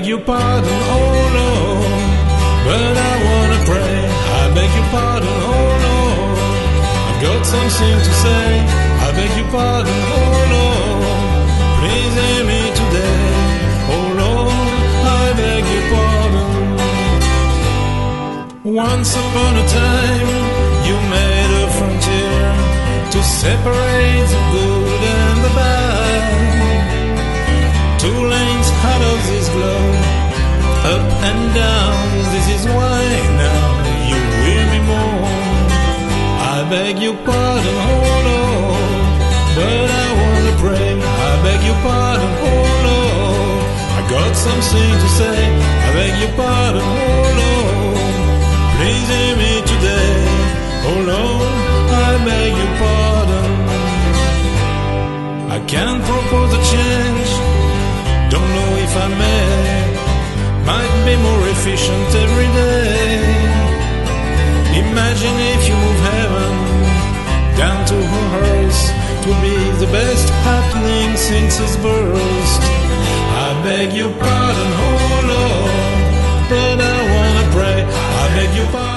beg your pardon, oh Lord, but I wanna pray. I beg your pardon, oh Lord, I've got something to say. I beg your pardon, oh Lord, please hear me today. Oh Lord, I beg your pardon. Once upon a time, you made a frontier to separate the good and the bad. Two lanes out of this globe, up and down. This is why now you hear me mourn. I beg your pardon, oh Lord, but I wanna pray. I beg your pardon, oh Lord, I got something to say. I beg your pardon, oh Lord, please hear me today. Oh Lord, I beg your pardon. I can't propose a change, don't know if I may. Might be more efficient every day. Imagine if you move heaven down to earth, to be the best happening since its birth. I beg your pardon, oh Lord, but I wanna pray. I beg your pardon.